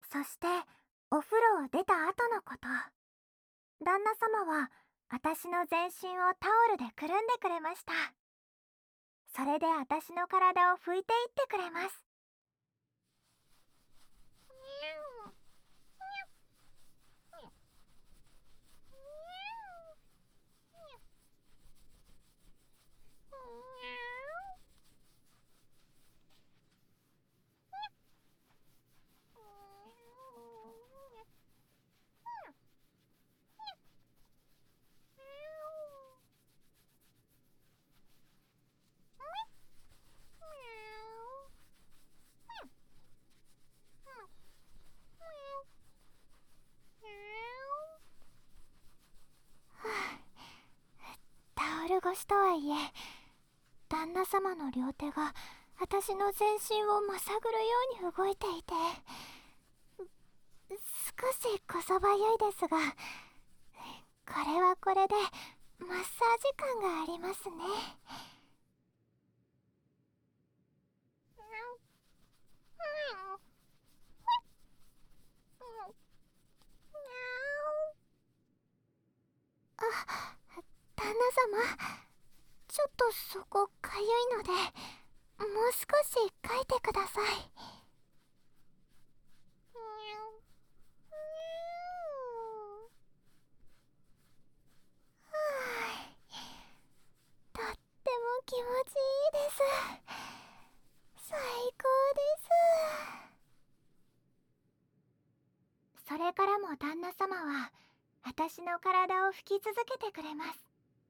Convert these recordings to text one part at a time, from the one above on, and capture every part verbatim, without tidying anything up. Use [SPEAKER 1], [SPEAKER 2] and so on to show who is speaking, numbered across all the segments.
[SPEAKER 1] そしてお風呂を出た後のこと。旦那様は私の全身をタオルでくるんでくれました。それで私の体を拭いていってくれます。タオル越しとはいえ、旦那様の両手が私の全身をまさぐるように動いていて、少しこそばゆいですが、これはこれでマッサージ感がありますね。あ、旦那様、ちょっとそこかゆいので、もう少し書いてください。とっても気持ちいいです。最高です。それからも旦那様は私の体を拭き続けてくれます。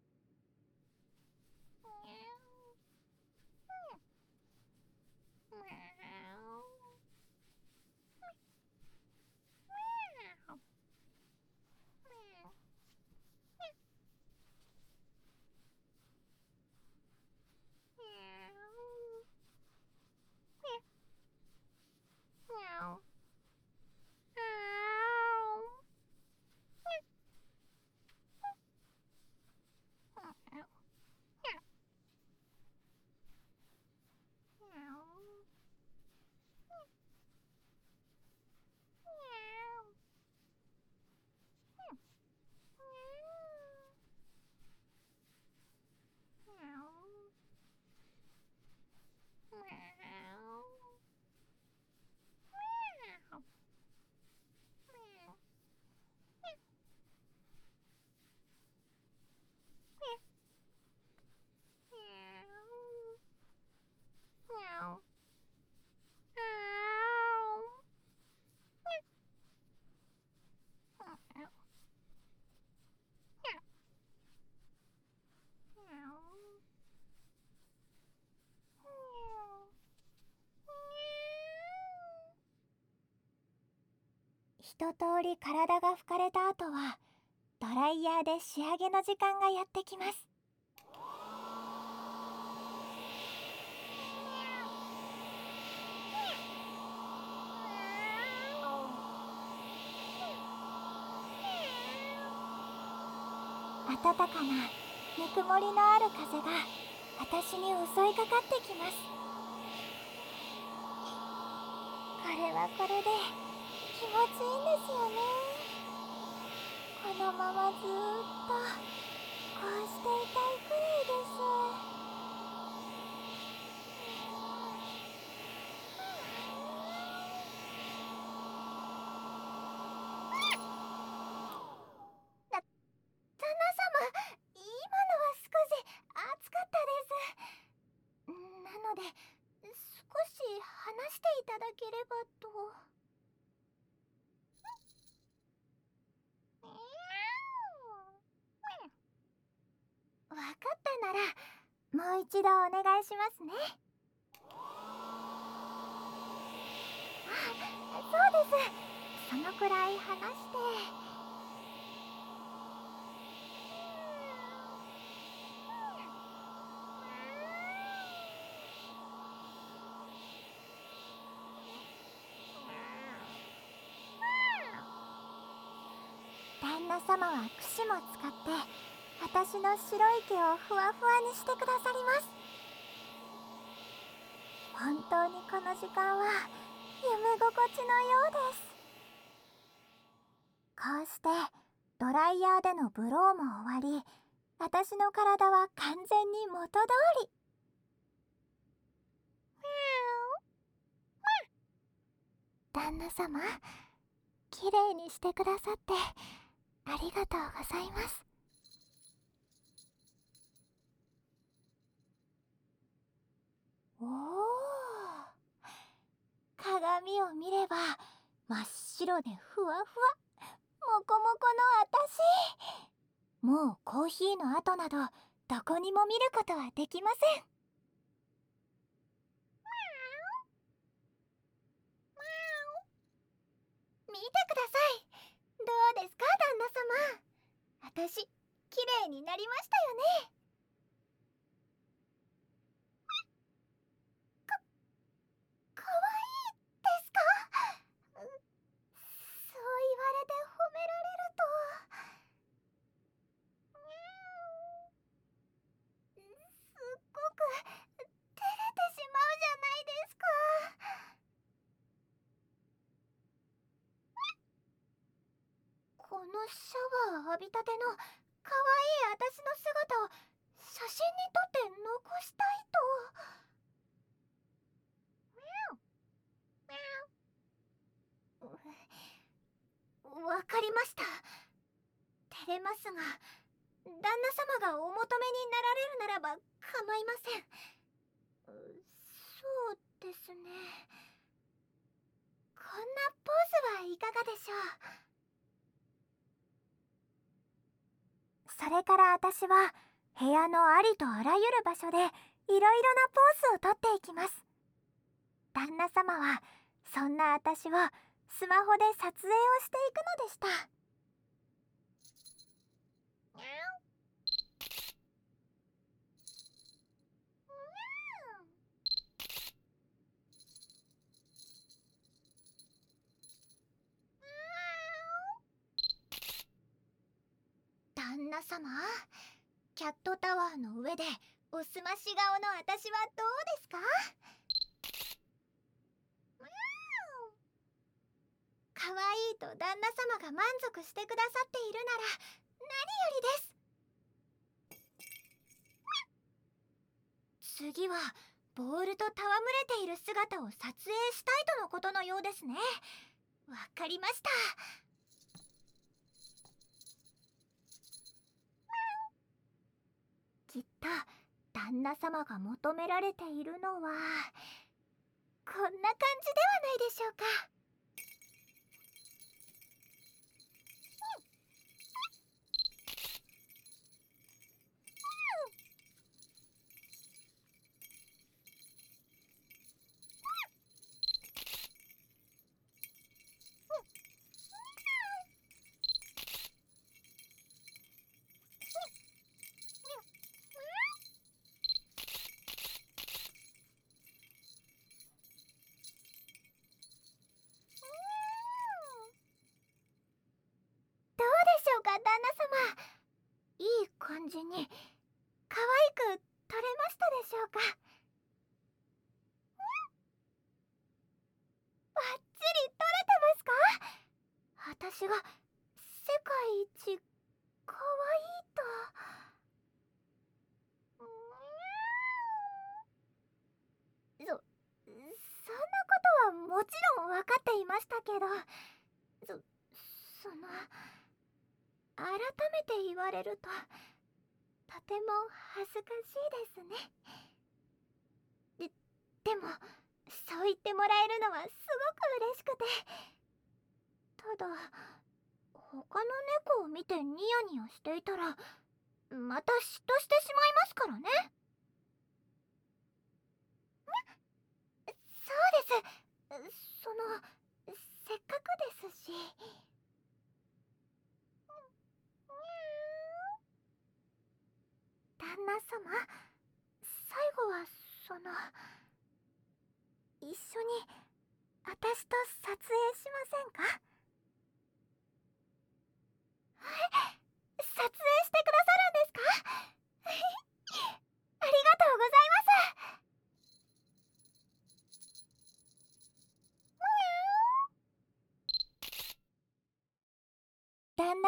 [SPEAKER 1] 一通り体が拭かれた後は、ドライヤーで仕上げの時間がやってきます。暖かなぬくもりのある風が私に襲いかかってきます。これはこれで気持ちいいんですよね。このままずーっとこうしていたいくらいです。だ、旦那様、今のは少し熱かったです。なので、少し話していただければと。わかったなら、もう一度お願いしますね。あ、そうです。そのくらい話して。旦那様は櫛も使って私の白い毛をふわふわにしてくださります。本当にこの時間は夢心地のようです。 こうしてドライヤーでのブローも終わり、私の体は完全に元通り。旦那様、きれいにしてくださってありがとうございます。おお、鏡を見れば真っ白でふわふわ、もこもこの私。もうコーヒーの跡などどこにも見ることはできません。見てください。どうですか、旦那様。私、きれいになりましたよね。か、かわいいですか？うそう言われて褒められると。すっごく照れてしまうじゃないですか。このシャワー浴びたての可愛い私の姿を写真に撮って残したいと。わかりました。照れますが、旦那様がお求めになられるならば構いません。そうですね。こんなポーズはいかがでしょう。それから私は部屋のありとあらゆる場所でいろいろなポーズをとっていきます。旦那様はそんな私をスマホで撮影をしていくのでした。旦那様、キャットタワーの上でおすまし顔の私はどうですか？可愛いと旦那様が満足してくださっているなら何よりです。次はボールと戯れている姿を撮影したいとのことのようですね。わかりました。きっと旦那様が求められているのはこんな感じではないでしょうか。どうでしょうか、旦那様。いい感じに可愛く撮れましたでしょうか。バッチリ撮れてますか？私が世界一可愛いと。そ、そんなことはもちろん分かっていましたけど、そ、その、改めて言われると、とても恥ずかしいですね。で、でも、そう言ってもらえるのはすごく嬉しくて。ただ、他の猫を見てニヤニヤしていたら、また嫉妬してしまいますからね。そうです。その、せっかくですし。旦那様、最後はその、一緒に私と撮影しませんか？撮影してくださるんですか？ありがとうございます。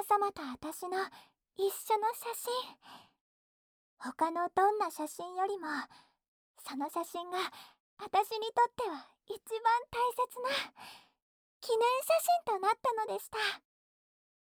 [SPEAKER 1] 様と私の一緒の写真。他のどんな写真よりもその写真が私にとっては一番大切な記念写真となったのでした。